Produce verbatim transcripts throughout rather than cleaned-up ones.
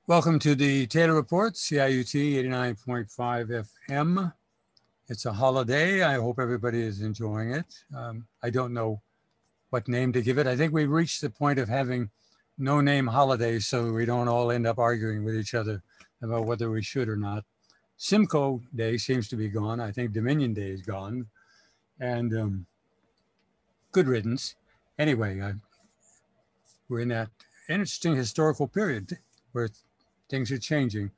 Welcome to the Taylor Report, C I U T eighty-nine point five F M. It's a holiday. I hope everybody is enjoying it. Um, I don't know what name to give it. I think we've reached the point of having no name holidays so we don't all end up arguing with each other about whether we should or not. Simcoe Day seems to be gone. I think Dominion Day is gone. And um, good riddance. Anyway, uh, we're in that interesting historical period where things are changing.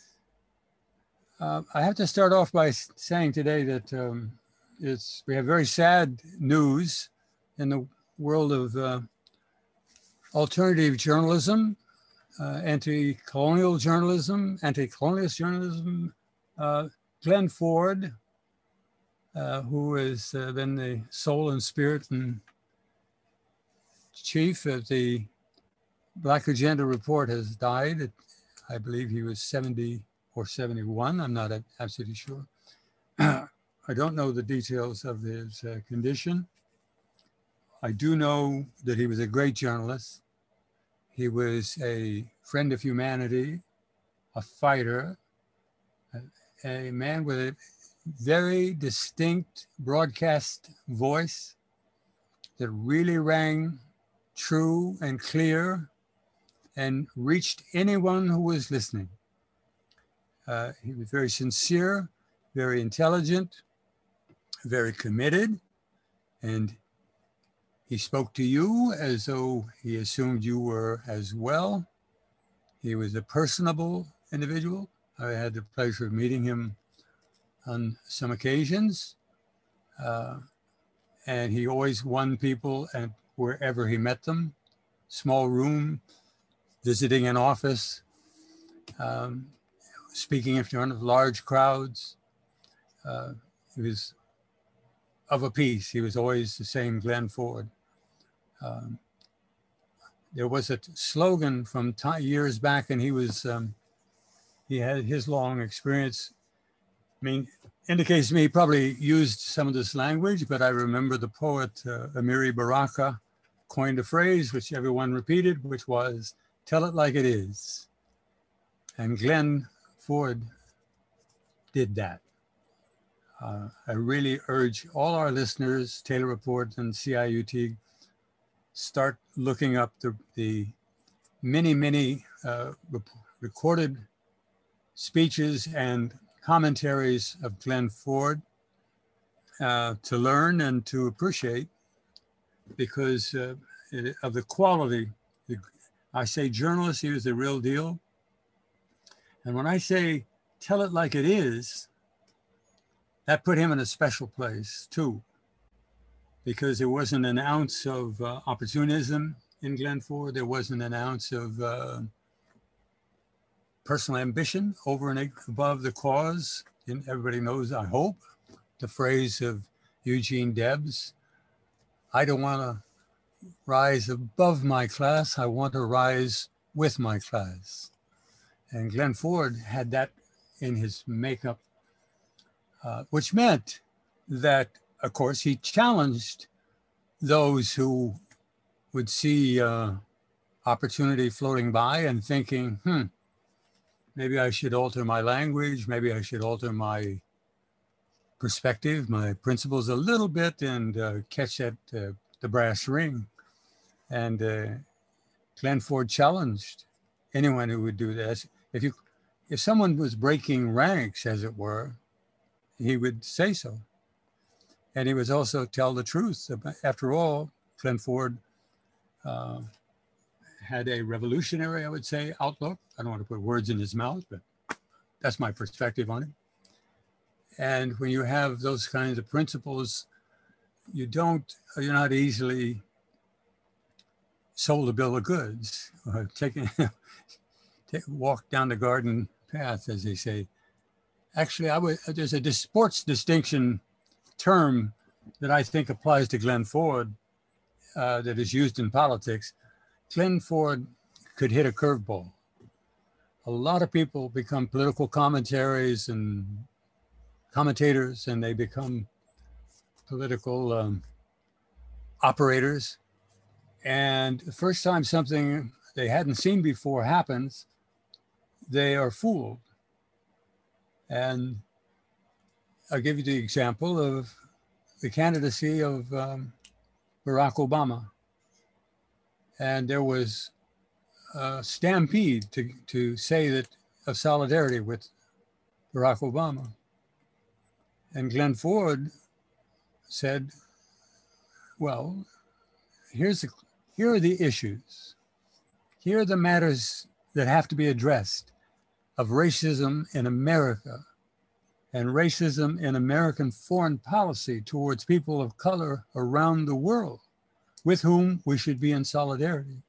Uh, I have to start off by saying today that um, it's we have very sad news in the world of uh, alternative journalism, uh, anti-colonial journalism, anti-colonialist journalism. Uh, Glenn Ford, uh, who has uh, been the soul and spirit and chief of the Black Agenda Report, has died. I believe he was seventy or seventy-one. I'm not absolutely sure. I don't know the details of his uh, condition. I do know that he was a great journalist. He was a friend of humanity, a fighter, a, a man with a very distinct broadcast voice that really rang true and clear and reached anyone who was listening. Uh, he was very sincere, very intelligent, very committed, and he spoke to you as though he assumed you were as well. He was a personable individual. I had the pleasure of meeting him on some occasions, uh, and he always won people at wherever he met them. Small room, visiting an office, um, speaking in front of large crowds. Uh, he was of a piece. He was always the same Glenn Ford. Um, there was a slogan from t- years back, and he was, um, he had his long experience. I mean, indicates to me he probably used some of this language, but I remember the poet uh, Amiri Baraka coined a phrase which everyone repeated, which was, "Tell it like it is." And Glenn Ford did that. Uh, I really urge all our listeners, Taylor Report and C I U T, start looking up the, the many, many uh, rep- recorded speeches and commentaries of Glenn Ford uh, to learn and to appreciate, because uh, it, of the quality. The, I say journalist, he was the real deal. And when I say tell it like it is, that put him in a special place too, because there wasn't an ounce of uh, opportunism in Glenn Ford. There wasn't an ounce of uh, personal ambition over and above the cause. And everybody knows, I hope, the phrase of Eugene Debs, "I don't want to rise above my class, I want to rise with my class." And Glenn Ford had that in his makeup, uh, which meant that, of course, he challenged those who would see uh, opportunity floating by and thinking, hmm, maybe I should alter my language, maybe I should alter my perspective, my principles a little bit, and uh, catch that uh, the brass ring. And uh, Glenn Ford challenged anyone who would do this. If you, if someone was breaking ranks, as it were, he would say so. And he would also tell the truth. After all, Glenn Ford uh, had a revolutionary, I would say, outlook. I don't want to put words in his mouth, but that's my perspective on it. And when you have those kinds of principles, you don't, you're not easily sold a bill of goods, or taking, take, walk down the garden path, as they say. Actually, I would, there's a sports distinction term that I think applies to Glenn Ford uh, that is used in politics. Glenn Ford could hit a curveball. A lot of people become political commentaries and commentators, and they become political um, operators. And the first time something they hadn't seen before happens, they are fooled. And I'll give you the example of the candidacy of um, Barack Obama. And there was a stampede to, to say that of solidarity with Barack Obama. And Glenn Ford said, well, here's the, here are the issues. Here are the matters that have to be addressed of racism in America and racism in American foreign policy towards people of color around the world with whom we should be in solidarity.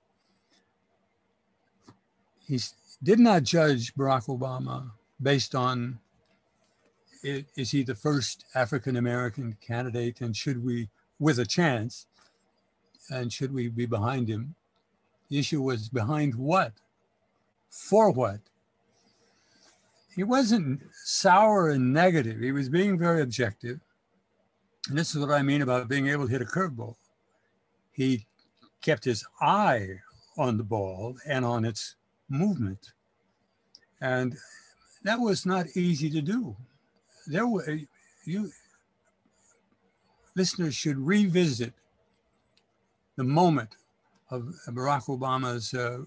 He did not judge Barack Obama based on, is he the first African-American candidate and should we, with a chance, and should we be behind him? The issue was behind what? For what? He wasn't sour and negative. He was being very objective. And this is what I mean about being able to hit a curveball. He kept his eye on the ball and on its movement. And that was not easy to do. There were, you, listeners should revisit the moment of Barack Obama's uh,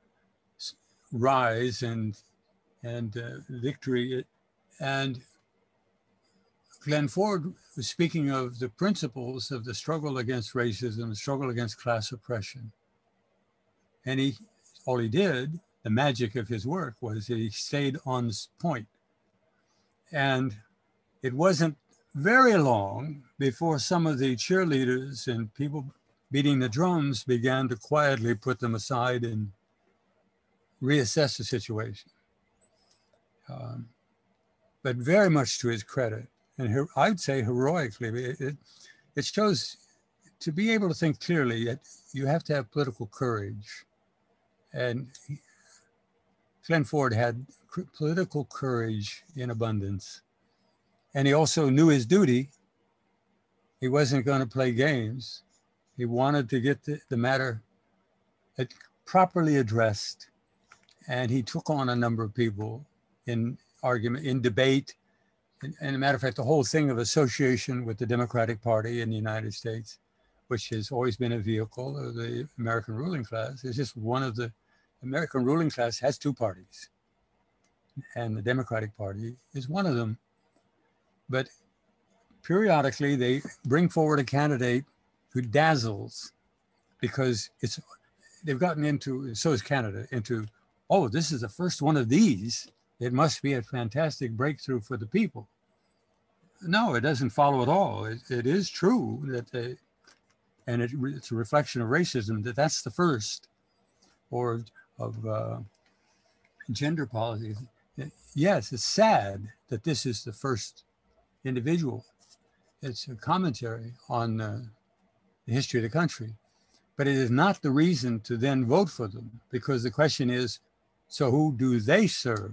rise and and uh, victory. And Glenn Ford was speaking of the principles of the struggle against racism, the struggle against class oppression. And he, all he did, the magic of his work was that he stayed on this point. And it wasn't very long before some of the cheerleaders and people beating the drums began to quietly put them aside and reassess the situation. Um, but very much to his credit, and her, I'd say heroically, it, it, it shows to be able to think clearly that you have to have political courage. And he, Glenn Ford had political courage in abundance. And he also knew his duty. He wasn't going to play games. He wanted to get the, the matter properly addressed. And he took on a number of people in argument, in debate. And, and a matter of fact, the whole thing of association with the Democratic Party in the United States, which has always been a vehicle of the American ruling class, is just one of the, American ruling class has two parties. And the Democratic Party is one of them. But periodically they bring forward a candidate who dazzles because it's, they've gotten into, so is Canada, into, oh, this is the first one of these. It must be a fantastic breakthrough for the people. No, it doesn't follow at all. It, it is true that, they, and it, it's a reflection of racism, that that's the first, or of uh, gender policy. Yes, it's sad that this is the first individual. It's a commentary on uh, the history of the country, but it is not the reason to then vote for them, because the question is, so who do they serve?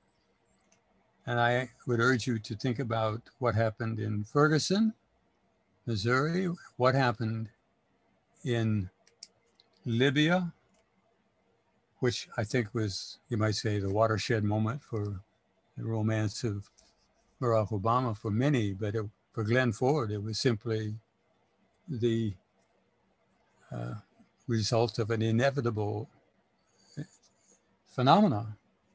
And I would urge you to think about what happened in Ferguson, Missouri, what happened in Libya, which I think was, you might say, the watershed moment for the romance of Barack Obama for many, but it, for Glenn Ford, it was simply the uh, result of an inevitable phenomenon.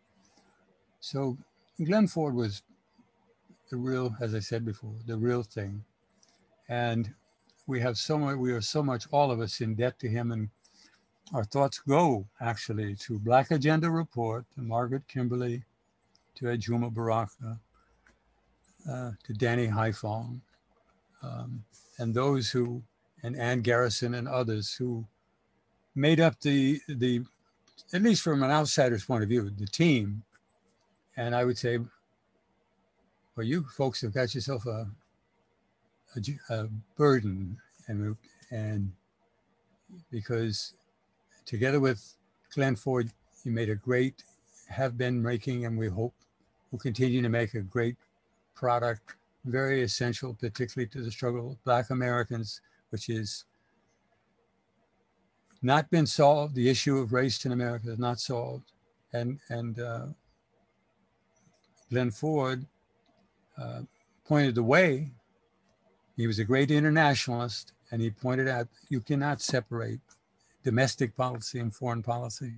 So Glenn Ford was the real, as I said before, the real thing. And we have so much, we are so much, all of us, in debt to him. And our thoughts go actually to Black Agenda Report, to Margaret Kimberly, to Ajuma Baraka, uh, to Danny Haiphong, um, and those who, and Ann Garrison and others who made up the, the, at least from an outsider's point of view, the team. And I would say, well, you folks have got yourself a, a, a burden, and, and because together with Glenn Ford, you made a great, have been making, and we hope will continue to make a great product, very essential, particularly to the struggle of Black Americans, which is not been solved. The issue of race in America is not solved. And, and uh, Glenn Ford uh, pointed the way. He was a great internationalist, and he pointed out you cannot separate domestic policy and foreign policy.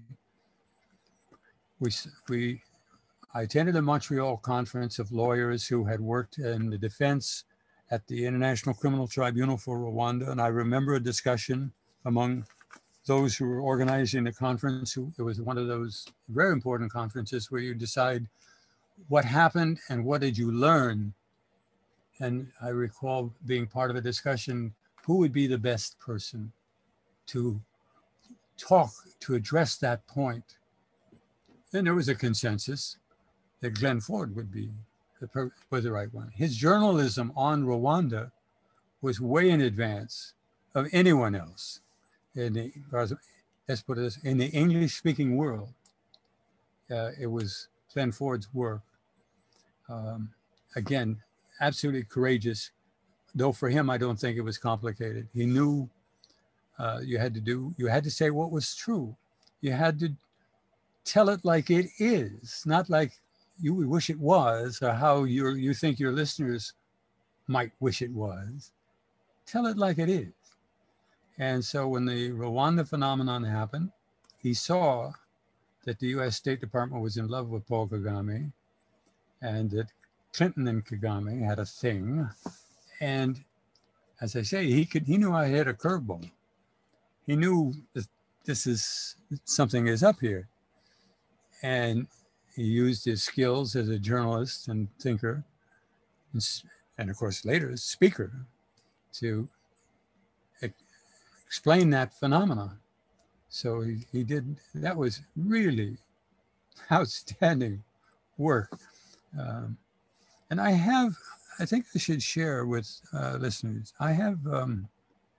We, we, I attended a Montreal conference of lawyers who had worked in the defense at the International Criminal Tribunal for Rwanda, and I remember a discussion among those who were organizing the conference. It was one of those very important conferences where you decide what happened and what did you learn. And I recall being part of a discussion, who would be the best person to talk, to address that point? And there was a consensus that Glenn Ford would be the, was the right one. His journalism on Rwanda was way in advance of anyone else in the, let's put it this, in the English-speaking world. Uh, it was Glenn Ford's work. Um, again, absolutely courageous, though for him, I don't think it was complicated. He knew uh, you had to do, you had to say what was true. You had to tell it like it is, not like you would wish it was, or how you you think your listeners might wish it was. Tell it like it is. And so when the Rwanda phenomenon happened, he saw that the U S State Department was in love with Paul Kagame, and that Clinton and Kagame had a thing. And as I say, he could he knew how to hit a curveball. He knew that this is something is up here. And he used his skills as a journalist and thinker, and, and of course later as speaker, to e- explain that phenomenon. So he, he did, that was really outstanding work. Um, and I have, I think I should share with uh, listeners, I have um,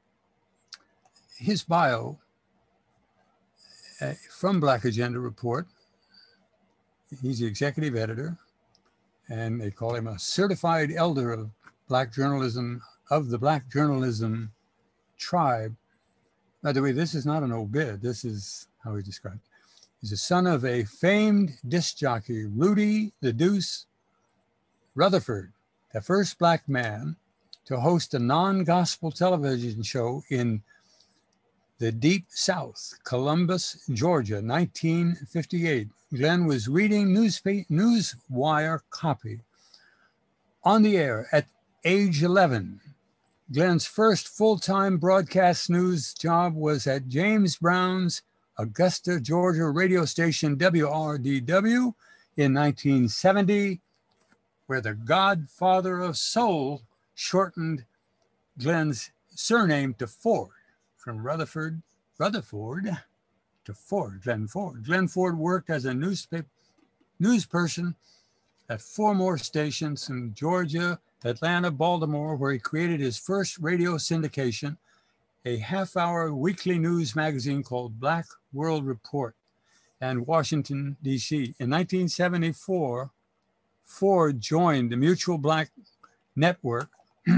his bio uh, from Black Agenda Report. He's the executive editor, and they call him a certified elder of Black journalism, of the Black journalism tribe. By the way, this is not an obit. This is how he described it. He's the son of a famed disc jockey, Rudy the Deuce Rutherford, the first Black man to host a non-gospel television show in the Deep South, Columbus, Georgia, nineteen fifty-eight. Glenn was reading newspaper, Newswire copy on the air at age eleven. Glenn's first full-time broadcast news job was at James Brown's Augusta, Georgia radio station W R D W in nineteen seventy, where the Godfather of Soul shortened Glenn's surname to Ford, from Rutherford, Rutherford to Ford, Glenn Ford. Glenn Ford worked as a newspaper news person at four more stations in Georgia, Atlanta, Baltimore, where he created his first radio syndication, a half-hour weekly news magazine called Black World Report, and Washington, D C. In nineteen seventy-four, Ford joined the Mutual Black Network.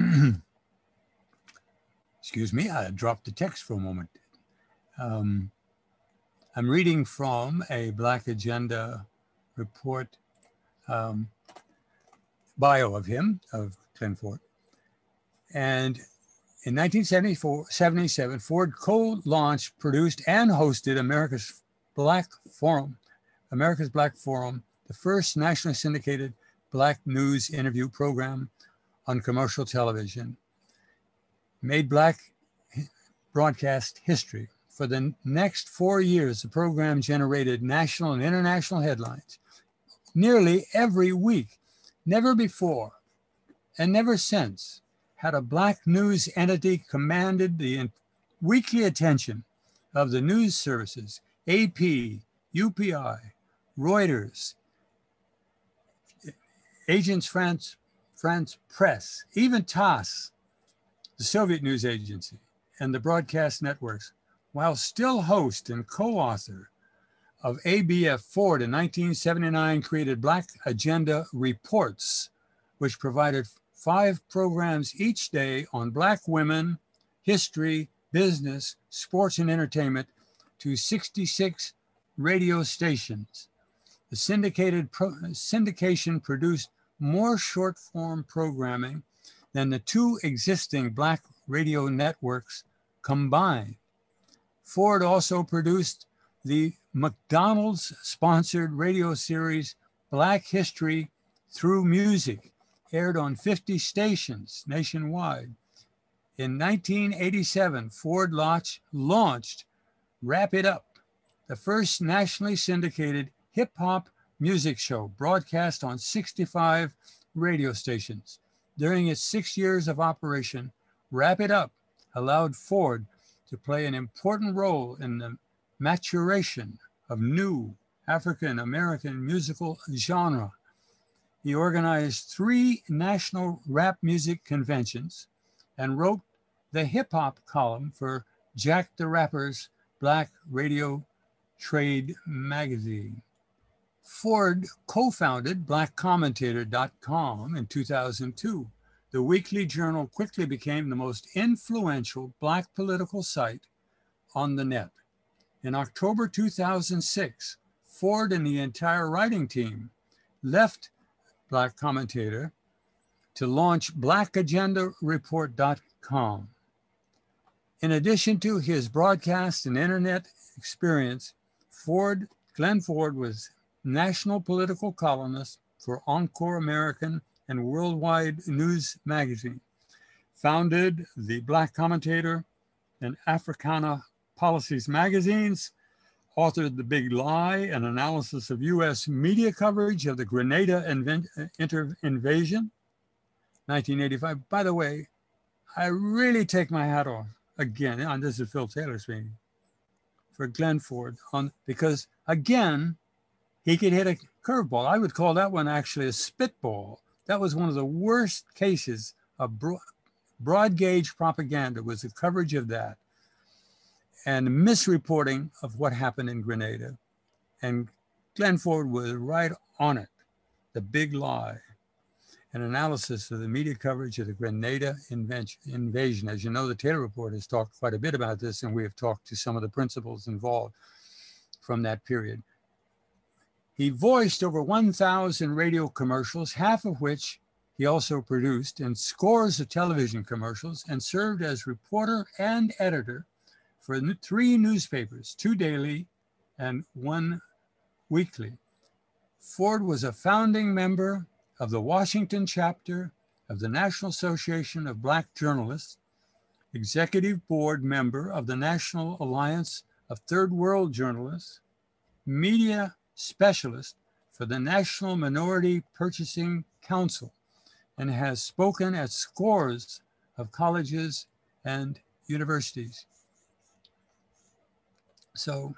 Excuse me, I dropped the text for a moment. Um, I'm reading from a Black Agenda Report um, bio of him, of Glenn Ford. And in nineteen seventy-four, seventy-seven, Ford co-launched, produced, and hosted America's Black Forum, America's Black Forum, the first nationally syndicated Black news interview program on commercial television. Made Black broadcast history. For the next four years, the program generated national and international headlines nearly every week. Never before and never since had a Black news entity commanded the weekly attention of the news services, A P, U P I, Reuters, Agence France, France Press, even T A S S, the Soviet news agency, and the broadcast networks, while still host and co-author of A B F. Ford in nineteen seventy-nine created Black Agenda Reports, which provided five programs each day on Black women, history, business, sports, and entertainment to sixty-six radio stations. The syndicated pro syndication produced more short-form programming than the two existing black radio networks combined. Ford also produced the McDonald's-sponsored radio series Black History Through Music, aired on fifty stations nationwide. In nineteen eighty-seven, Ford launched, launched Wrap It Up, the first nationally syndicated hip-hop music show broadcast on sixty-five radio stations. During its six years of operation, Wrap It Up allowed Ford to play an important role in the maturation of new African-American musical genre. He organized three national rap music conventions and wrote the hip-hop column for Jack the Rapper's Black Radio Trade magazine. Ford co-founded black commentator dot com in two thousand two. The weekly journal quickly became the most influential black political site on the net. In October two thousand six, Ford and the entire writing team left Black Commentator to launch black agenda report dot com. In addition to his broadcast and internet experience, Ford, Glenn Ford was national political columnist for Encore American and Worldwide News magazine, founded the Black Commentator and Africana Policies magazines, authored The Big Lie, an analysis of U S media coverage of the Grenada inv invasion, nineteen eighty-five. By the way, I really take my hat off again, and this is Phil Taylor speaking, for Glenn Ford, on, because again, he could hit a curveball. I would call that one actually a spitball. That was one of the worst cases of broad, broad gauge propaganda, was the coverage of that and misreporting of what happened in Grenada. And Glenn Ford was right on it. The Big Lie, an analysis of the media coverage of the Grenada invasion. As you know, the Taylor Report has talked quite a bit about this, and we have talked to some of the principals involved from that period. He voiced over one thousand radio commercials, half of which he also produced, and scores of television commercials, and served as reporter and editor for three newspapers, two daily and one weekly. Ford was a founding member of the Washington chapter of the National Association of Black Journalists, executive board member of the National Alliance of Third World Journalists, media specialist for the National Minority Purchasing Council, and has spoken at scores of colleges and universities. So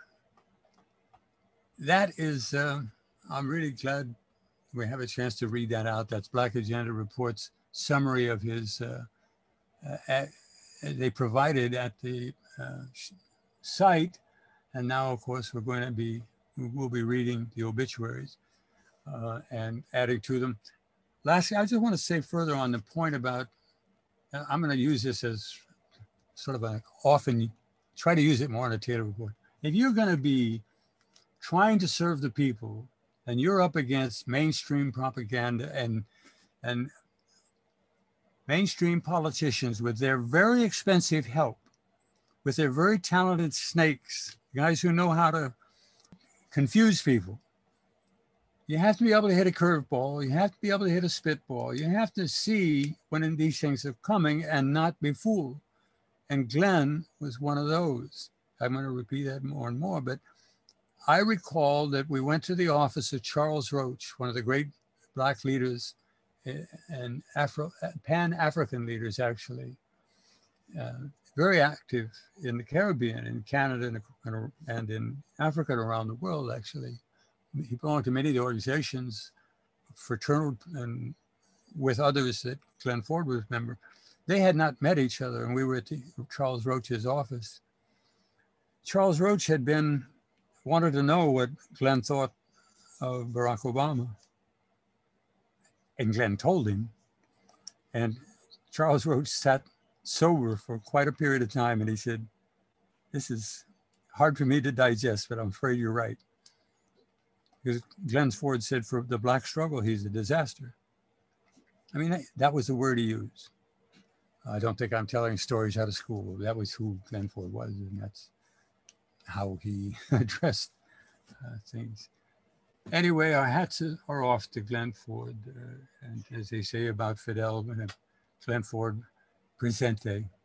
that is, uh, I'm really glad we have a chance to read that out. That's Black Agenda Report's summary of his, uh, uh, at, they provided at the uh, site. And now, of course, we're going to be, we'll be reading the obituaries uh, and adding to them. Lastly, I just want to say further on the point about, I'm going to use this as sort of a often, try to use it more on a Taylor Report. If you're going to be trying to serve the people and you're up against mainstream propaganda and, and mainstream politicians with their very expensive help, with their very talented snakes, guys who know how to confuse people, you have to be able to hit a curveball. You have to be able to hit a spitball. You have to see when these things are coming and not be fooled. And Glenn was one of those. I'm going to repeat that more and more, but I recall that we went to the office of Charles Roach, one of the great Black leaders and Afro, Pan-African leaders, actually, uh, very active in the Caribbean, in Canada, and, and in Africa and around the world, actually. He belonged to many of the organizations, fraternal, and with others that Glenn Ford was a member. They had not met each other, and we were at the, Charles Roach's office. Charles Roach had been, wanted to know what Glenn thought of Barack Obama. And Glenn told him. And Charles Roach sat sober for quite a period of time, and he said, "This is hard for me to digest, but I'm afraid you're right." Because Glenn Ford said for the black struggle, he's a disaster. I mean, that was the word he used. I don't think I'm telling stories out of school. That was who Glenn Ford was, and that's how he addressed uh, things. Anyway, our hats are off to Glenn Ford. Uh, and as they say about Fidel, Glenn Ford, presente.